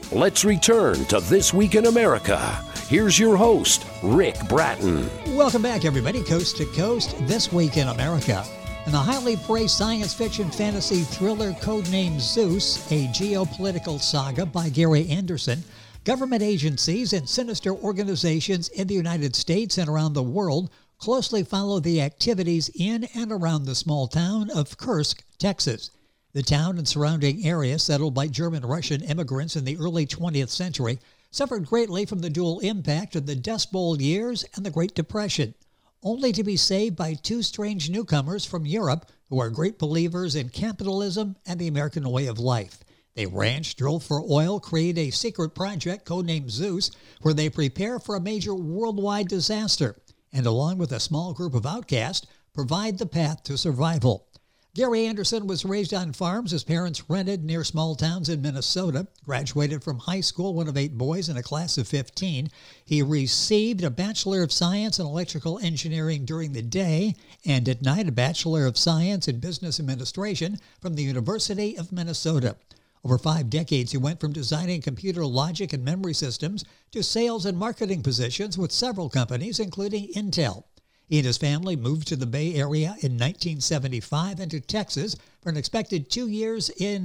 Let's return to This Week in America. Here's your host, Rick Bratton. Welcome back, everybody. Coast to Coast, This Week in America. In the highly praised science fiction fantasy thriller codenamed Zeus, a geopolitical saga by Gary Anderson, government agencies and sinister organizations in the United States and around the world closely follow the activities in and around the small town of Kursk, Texas. The town and surrounding area, settled by German-Russian immigrants in the early 20th century, suffered greatly from the dual impact of the Dust Bowl years and the Great Depression, only to be saved by two strange newcomers from Europe who are great believers in capitalism and the American way of life. They ranch, drill for oil, create a secret project codenamed Zeus, where they prepare for a major worldwide disaster, and along with a small group of outcasts, provide the path to survival. Gary Anderson was raised on farms. His parents rented near small towns in Minnesota, graduated from high school, one of 8 boys in a class of 15. He received a Bachelor of Science in Electrical Engineering during the day, and at night a Bachelor of Science in Business Administration from the University of Minnesota. Over 5 decades, he went from designing computer logic and memory systems to sales and marketing positions with several companies, including Intel. He and his family moved to the Bay Area in 1975 and to Texas for an expected 2 years in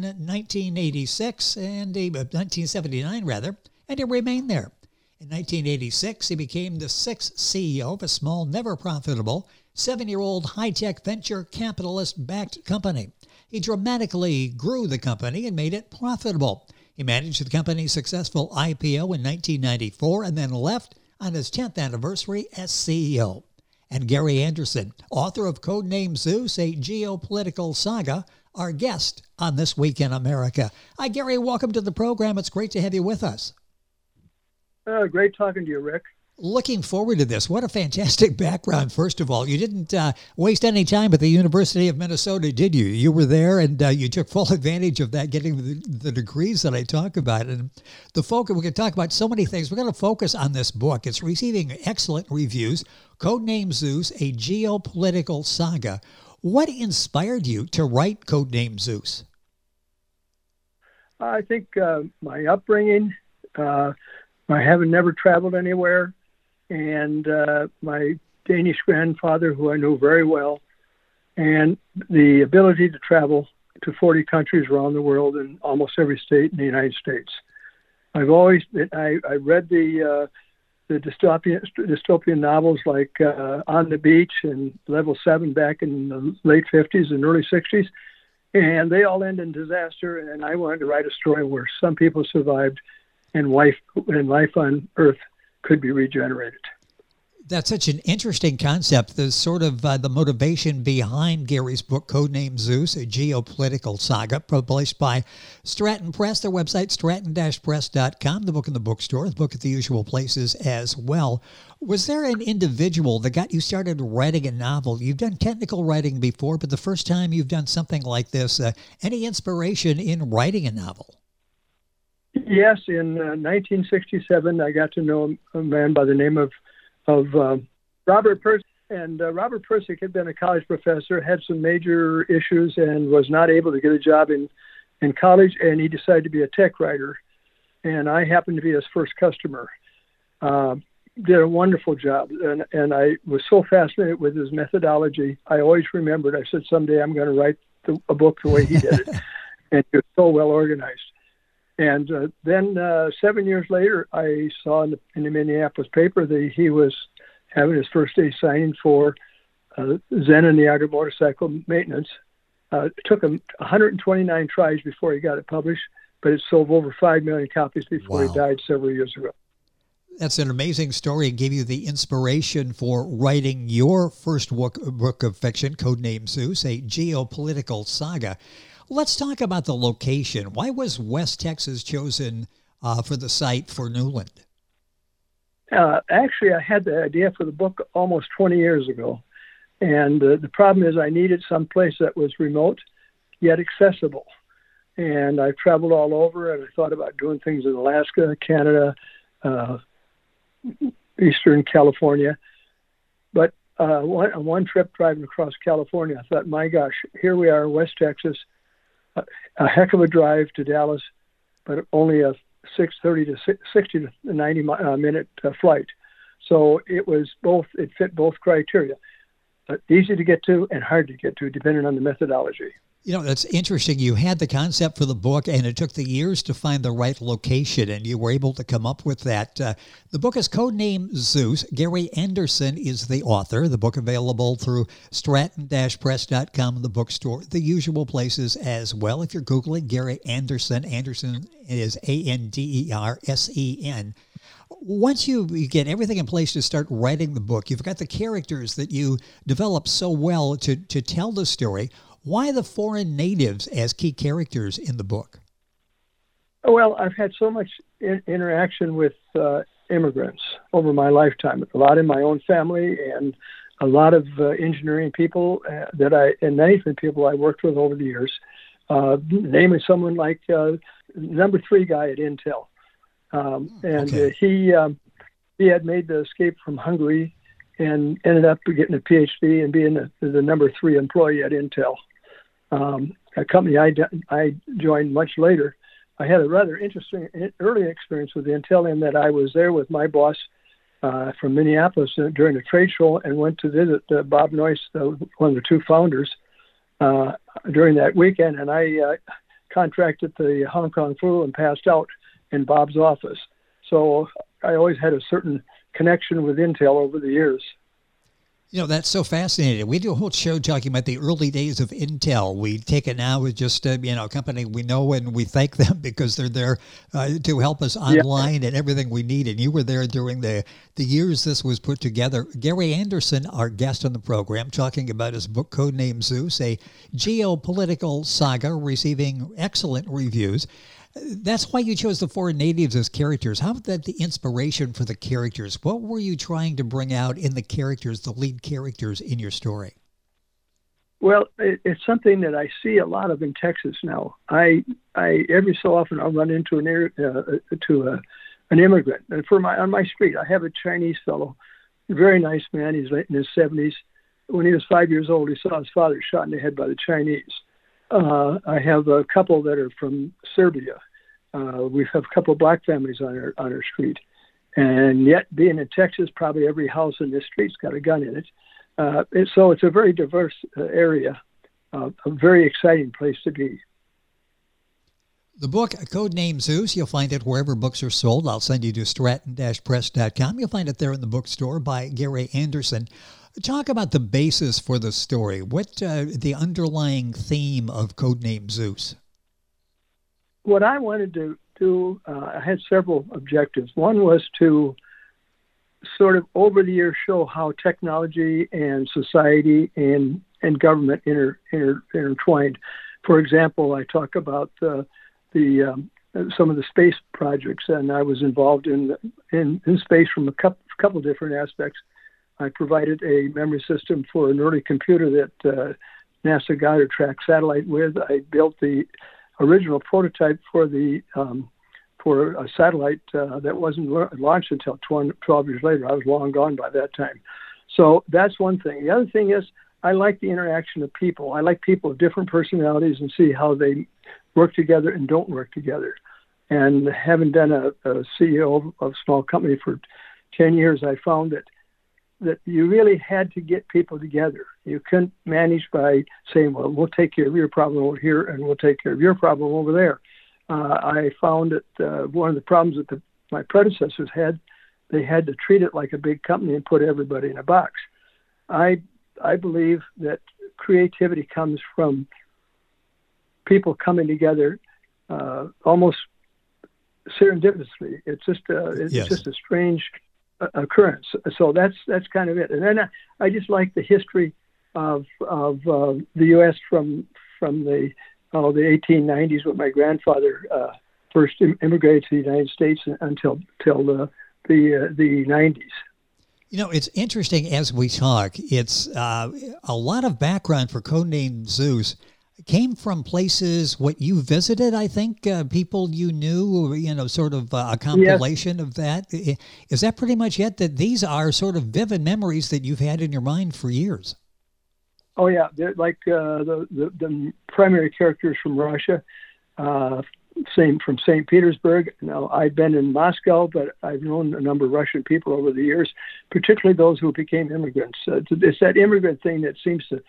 1979, and he remained there. In 1986, he became the 6th CEO of a small, never profitable, 7-year-old high-tech venture capitalist-backed company. He dramatically grew the company and made it profitable. He managed the company's successful IPO in 1994 and then left on his 10th anniversary as CEO. And Gary Anderson, author of Codename Zeus, a geopolitical saga, our guest on This Week in America. Hi, Gary. Welcome to the program. It's great to have you with us. Great talking to you, Rick. Looking forward to this. What a fantastic background, first of all. You didn't waste any time at the University of Minnesota, did you? You were there, and you took full advantage of that, getting the degrees that I talk about. And the focus, we could talk about so many things. We're going to focus on this book. It's receiving excellent reviews. Codename Zeus, a geopolitical saga. What inspired you to write Codename Zeus? I think my upbringing, my having never traveled anywhere, and my Danish grandfather, who I knew very well, and the ability to travel to 40 countries around the world and almost every state in the United States. I read the dystopian novels like On the Beach and Level 7 back in the late 50s and early 60s, and they all end in disaster, and I wanted to write a story where some people survived and life on Earth could be regenerated. That's such an interesting concept. The sort of the motivation behind Gary's book, Codename Zeus, a geopolitical saga, published by Stratton Press. Their website, stratton-press.com. The book in the bookstore, the book at the usual places as well. Was there an individual that got you started writing a novel? You've done technical writing before, but the first time you've done something like this, any inspiration in writing a novel? Yes, in 1967, I got to know a man by the name of Robert Pirsig. And Robert Pirsig had been a college professor, had some major issues, and was not able to get a job in college, and he decided to be a tech writer. And I happened to be his first customer. Did a wonderful job, and I was so fascinated with his methodology. I always remembered, I said, someday I'm going to write a book the way he did it. And it was so well organized. And then 7 years later, I saw in the Minneapolis paper that he was having his first day signing for Zen and the Art of Motorcycle Maintenance. It took him 129 tries before he got it published, but it sold over 5 million copies before he died several years ago. That's an amazing story and gave you the inspiration for writing your first book of fiction, Codename Zeus, a geopolitical saga. Let's talk about the location. Why was West Texas chosen for the site for Newland? Actually, I had the idea for the book almost 20 years ago. And the problem is I needed some place that was remote, yet accessible. And I've traveled all over, and I thought about doing things in Alaska, Canada, Eastern California. But on one trip driving across California, I thought, my gosh, here we are in West Texas, a heck of a drive to Dallas, but only a 6:30 to 60 to 90 minute flight. So it fit both criteria, easy to get to and hard to get to, depending on the methodology. You know, that's interesting. You had the concept for the book, and it took the years to find the right location, and you were able to come up with that. The book is Codename Zeus. Gary Anderson is the author. The book available through stratton-press.com, the bookstore, the usual places as well. If you're Googling Gary Anderson, Anderson is Andersen. Once you get everything in place to start writing the book, you've got the characters that you develop so well to tell the story. Why the foreign natives as key characters in the book? Well, I've had so much interaction with immigrants over my lifetime, a lot in my own family and a lot of engineering people and management people I worked with over the years, namely someone like number 3 guy at Intel. He had made the escape from Hungary and ended up getting a PhD and being the number 3 employee at Intel. A company I joined much later. I had a rather interesting early experience with Intel in that I was there with my boss from Minneapolis during a trade show and went to visit Bob Noyce, one of the 2 founders, during that weekend. And I contracted the Hong Kong flu and passed out in Bob's office. So I always had a certain connection with Intel over the years. You know, that's so fascinating. We do a whole show talking about the early days of Intel. We take it now as just a company we know, and we thank them because they're there to help us online and everything we need. And you were there during the years this was put together. Gary Anderson, our guest on the program, talking about his book, Codename Zeus, a geopolitical saga receiving excellent reviews. That's why you chose the foreign natives as characters. How about that, the inspiration for the characters? What were you trying to bring out in the characters, the lead characters in your story? Well, it's something that I see a lot of in Texas now. I every so often I'll run into an immigrant. And on my street, I have a Chinese fellow, a very nice man. He's in his 70s. When he was 5 years old, he saw his father shot in the head by the Chinese. I have a couple that are from Serbia. We have a couple of black families on our street. And yet, being in Texas, probably every house in this street's got a gun in it. So it's a very diverse area, a very exciting place to be. The book, Codename Zeus, you'll find it wherever books are sold. I'll send you to stratton-press.com. You'll find it there in the bookstore by Gary Anderson. Talk about the basis for the story. What the underlying theme of Codename Zeus? What I wanted to do, I had several objectives. One was to sort of over the years show how technology and society and government intertwined. For example, I talk about some of the space projects, and I was involved in space from a couple different aspects. I provided a memory system for an early computer that NASA Goddard tracked satellite with. I built the original prototype for a satellite that wasn't launched until 12 years later. I was long gone by that time. So that's one thing. The other thing is I like the interaction of people. I like people of different personalities and see how they work together and don't work together. And having been a CEO of a small company for 10 years, I found that you really had to get people together. You couldn't manage by saying, well, we'll take care of your problem over here and we'll take care of your problem over there. I found that one of the problems that my predecessors had, they had to treat it like a big company and put everybody in a box. I believe that creativity comes from people coming together almost serendipitously. It's just a strange occurrence. So that's kind of it. And then I just like the history of the U.S. from the 1890s, when my grandfather first immigrated to the United States until the 90s. You know, it's interesting as we talk. It's a lot of background for Codename Zeus came from places what you visited, I think, people you knew, sort of a compilation of that. Is that pretty much it, that these are sort of vivid memories that you've had in your mind for years? Oh, yeah. They're like the primary characters from Russia, from St. Petersburg. Now, I've been in Moscow, but I've known a number of Russian people over the years, particularly those who became immigrants. It's that immigrant thing that seems to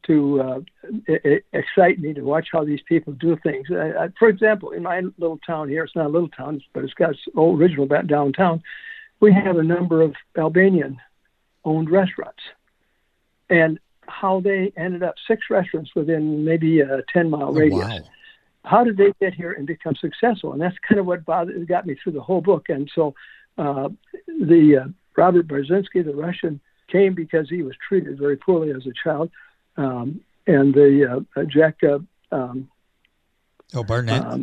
excite me, to watch how these people do things. For example, in my little town here, it's not a little town, but it's got its old original downtown, we have a number of Albanian-owned restaurants. And how they ended up 6 restaurants within maybe a 10-mile radius. Wow. How did they get here and become successful? And that's kind of what got me through the whole book. And so the Robert Brzezinski, the Russian, came because he was treated very poorly as a child. And the Jack Barnett.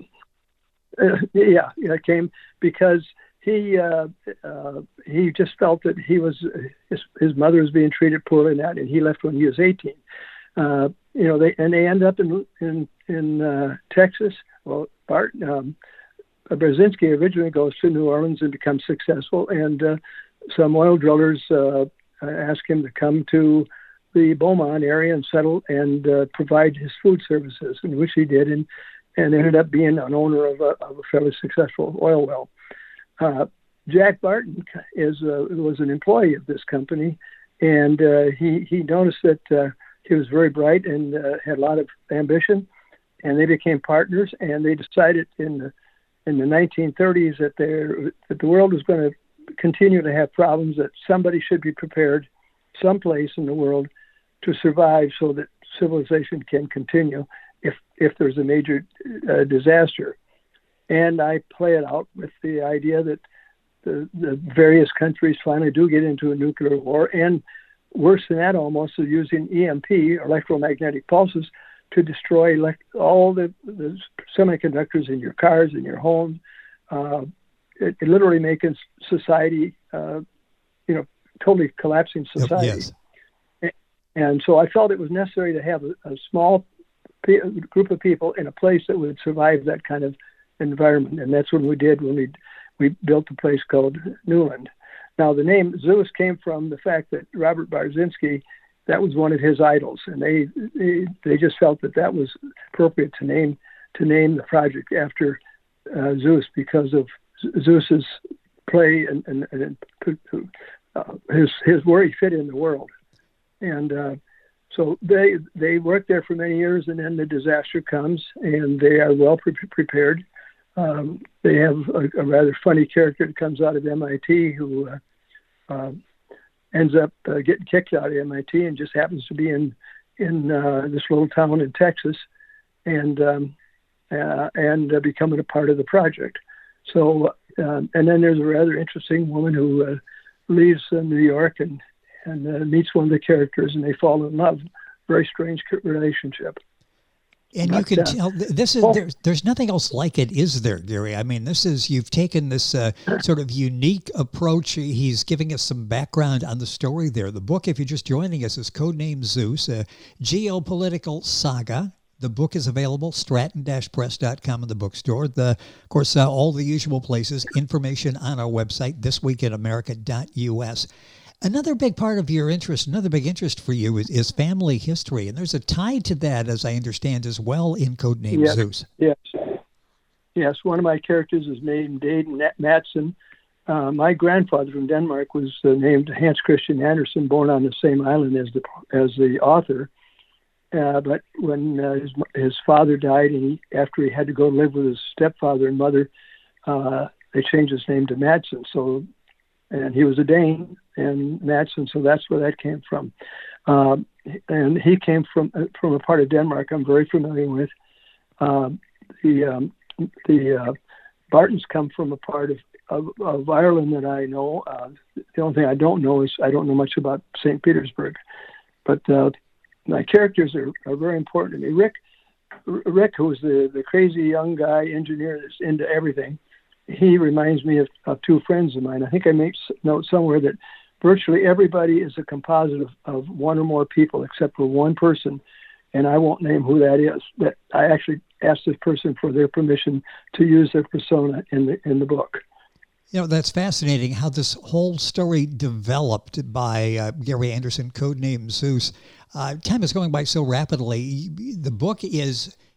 Came because he just felt that his mother was being treated poorly in that, and he left when he was 18. They end up in Texas. Well, Brzezinski originally goes to New Orleans and becomes successful, and some oil drillers ask him to come to the Beaumont area and settle and provide his food services, in which he did, and ended up being an owner of a fairly successful oil well. Jack Barton was an employee of this company, and he noticed that he was very bright and had a lot of ambition, and they became partners. And they decided in the 1930s that the world was going to continue to have problems, that somebody should be prepared someplace in the world to survive so that civilization can continue if there's a major disaster. And I play it out with the idea that the various countries finally do get into a nuclear war, and worse than that almost, is using EMP, electromagnetic pulses, to destroy all the semiconductors in your cars, in your homes, it literally making society, totally collapsing society. Yes. And so I felt it was necessary to have a small group of people in a place that would survive that kind of environment. And that's what we did when we built a place called Newland. Now, the name Zeus came from the fact that Robert Brzezinski, that was one of his idols, and they just felt that was appropriate to name the project after Zeus, because of Zeus's play and his where he fit in the world. And so they worked there for many years, and then the disaster comes, and they are well prepared. They have a rather funny character that comes out of MIT who ends up getting kicked out of MIT and just happens to be in this little town in Texas, and becoming a part of the project. So, and then there's a rather interesting woman who leaves New York and meets one of the characters, and they fall in love. Very strange relationship. And you can tell this is there's nothing else like it, is there, Gary? I mean, you've taken this sort of unique approach. He's giving us some background on the story there. The book, if you're just joining us, is Codename Zeus, a geopolitical saga. The book is available, stratton-press.com in the bookstore. Of course, all the usual places, information on our website, thisweekinamerica.us. Another big part of your interest, another big interest for you is family history. And there's a tie to that, as I understand, as well in Codename Zeus. Yes. One of my characters is named Dayden Madsen. My grandfather from Denmark was named Hans Christian Andersen, born on the same island as the author. But when his father died, and after he had to go live with his stepfather and mother, they changed his name to Madsen. And he was a Dane, and Madsen, so that's where that came from. And he came from a part of Denmark I'm very familiar with. The Bartons come from a part of Ireland that I know. The only thing I don't know is I don't know much about St. Petersburg. But my characters are very important to me. Rick, who's the crazy young guy engineer that's into everything, he reminds me of two friends of mine. I think I made note somewhere that virtually everybody is a composite of one or more people, except for one person, and I won't name who that is. That I actually asked this person for their permission to use their persona in the book. That's fascinating how this whole story developed by Gary Anderson, Codename Zeus. Time is going by so rapidly. The book is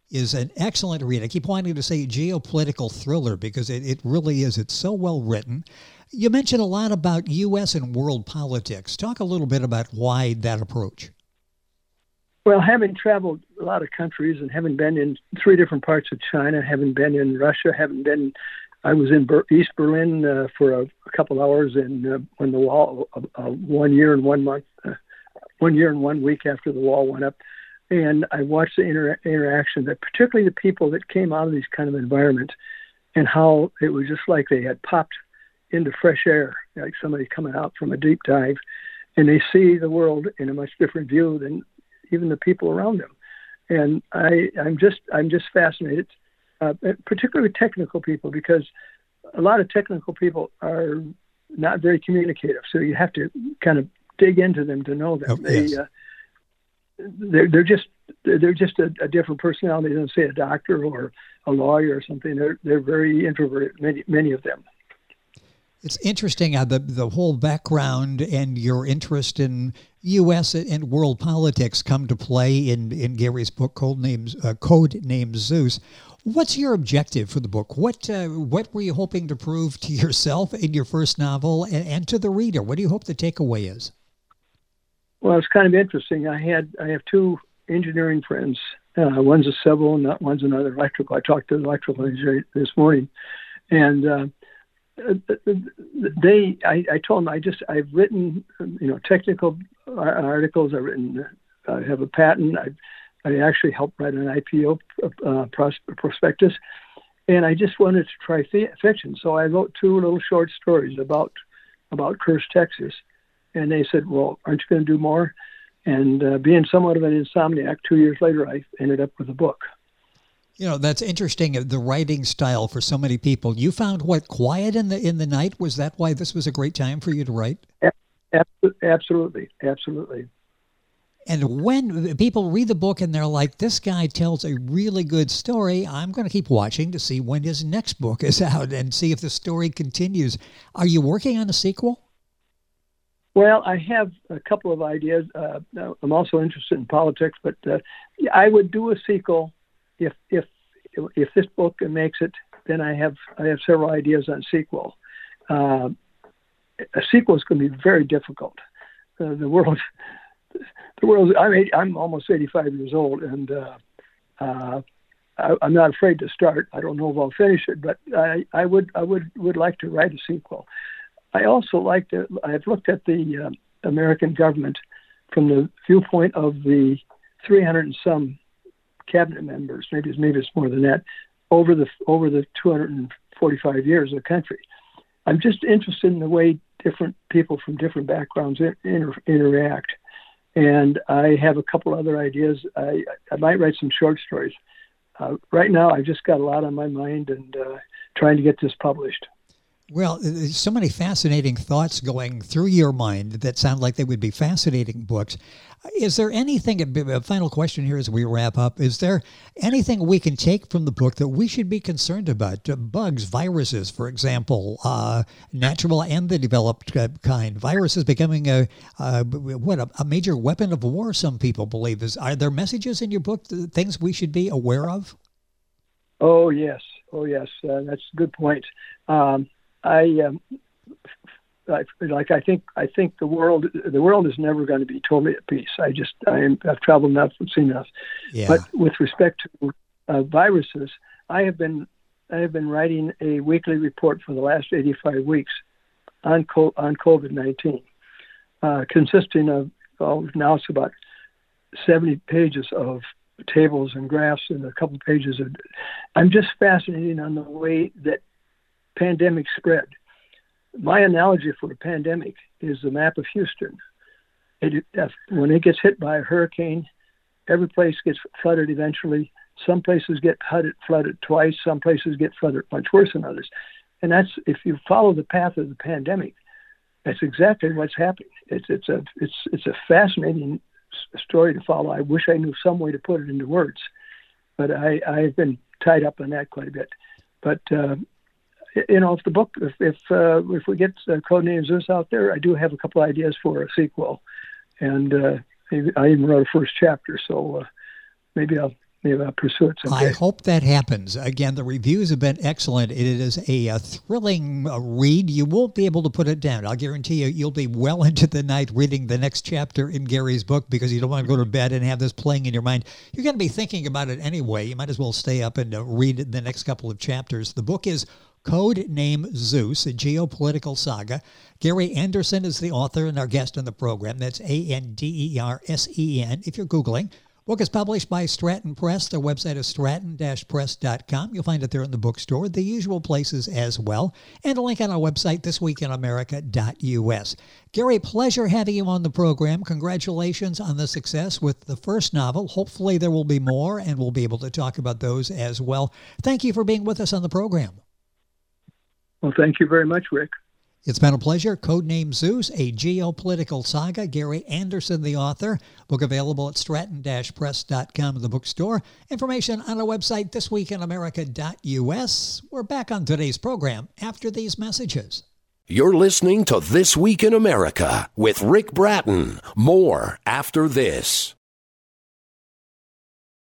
is an excellent read. I keep wanting to say geopolitical thriller because it really is. It's so well written. You mentioned a lot about U.S. and world politics. Talk a little bit about why that approach. Well, having traveled a lot of countries and having been in 3 different parts of China, having been in Russia, I was in East Berlin for a couple hours when the wall, 1 year and 1 month, 1 year and 1 week after the wall went up. And I watched the interaction, that particularly the people that came out of these kind of environments, and how it was just like they had popped into fresh air, like somebody coming out from a deep dive, and they see the world in a much different view than even the people around them. And I'm just fascinated, particularly technical people, because a lot of technical people are not very communicative. So you have to kind of dig into them to know them. Oh, yes. They're just a different personality than, say, a doctor or a lawyer or something. They're very introverted, many of them. It's interesting how the whole background and your interest in U.S. and world politics come to play in Gary's book, Code Names Zeus. What's your objective for the book? What were you hoping to prove to yourself in your first novel and to the reader? What do you hope the takeaway is? Well, it's kind of interesting. I have 2 engineering friends. One's a civil, and one's another electrical. I talked to the electrical engineer this morning, and I told them I've written technical articles. I have a patent. I actually helped write an IPO prospectus, and I just wanted to try fiction. So I wrote 2 little short stories about Kersh, Texas, and they said, "Well, aren't you going to do more?" And being somewhat of an insomniac, 2 years later, I ended up with a book. You know, that's interesting, the writing style for so many people. You found quiet in the night? Was that why this was a great time for you to write? Absolutely. And when people read the book and they're like, this guy tells a really good story, I'm going to keep watching to see when his next book is out and see if the story continues. Are you working on a sequel? Well, I have a couple of ideas. I'm also interested in politics, but I would do a sequel. If this book makes it, then I have several ideas on sequel. A sequel is going to be very difficult. The world. I'm almost 85 years old, and I'm not afraid to start. I don't know if I'll finish it, but I would like to write a sequel. I also I've looked at the American government from the viewpoint of the 300 and some cabinet members, maybe it's more than that, over the 245 years of the country. I'm just interested in the way different people from different backgrounds interact. And I have a couple other ideas. I might write some short stories. Right now, I've just got a lot on my mind and trying to get this published. Well, there's so many fascinating thoughts going through your mind that sound like they would be fascinating books. Is there anything, a final question here as we wrap up, is there anything we can take from the book that we should be concerned about? Bugs, viruses, for example, natural and the developed kind. Viruses becoming a major weapon of war, some people believe. Are there messages in your book, things we should be aware of? Oh, yes. That's a good point. I think the world is never going to be totally at peace. I've traveled enough and seen enough. Yeah. But with respect to viruses, I have been writing a weekly report for the last 85 weeks on COVID-19, consisting of now it's about 70 pages of tables and graphs and a couple pages of. I'm just fascinated on the way that pandemic spread. My analogy for a pandemic is the map of Houston. When it gets hit by a hurricane, every place gets flooded eventually. Some places get flooded twice. Some places get flooded much worse than others. And that's, if you follow the path of the pandemic, that's exactly what's happening. It's a fascinating story to follow. I wish I knew some way to put it into words, but I've been tied up on that quite a bit. But if the book, if we get Codenames Zeus out there, I do have a couple ideas for a sequel, and I even wrote a first chapter. So maybe I'll me pursue it someday. I hope that happens. Again, the reviews have been excellent. It is a thrilling read. You won't be able to put it down. I'll guarantee you'll be well into the night reading the next chapter in Gary's book because you don't want to go to bed and have this playing in your mind. You're going to be thinking about it anyway. You might as well stay up and read the next couple of chapters. The book is Code Name Zeus, a geopolitical saga. Gary Anderson is the author and our guest on the program. That's Andersen. If you're Googling. Book is published by Stratton Press. Their website is stratton-press.com. You'll find it there in the bookstore, the usual places as well, and a link on our website, thisweekinamerica.us. Gary, pleasure having you on the program. Congratulations on the success with the first novel. Hopefully there will be more, and we'll be able to talk about those as well. Thank you for being with us on the program. Well, thank you very much, Rick. It's been a pleasure. Codename Zeus, a geopolitical saga. Gary Anderson, the author. Book available at stratton-press.com in the bookstore. Information on our website, thisweekinamerica.us. We're back on today's program after these messages. You're listening to This Week in America with Rick Bratton. More after this.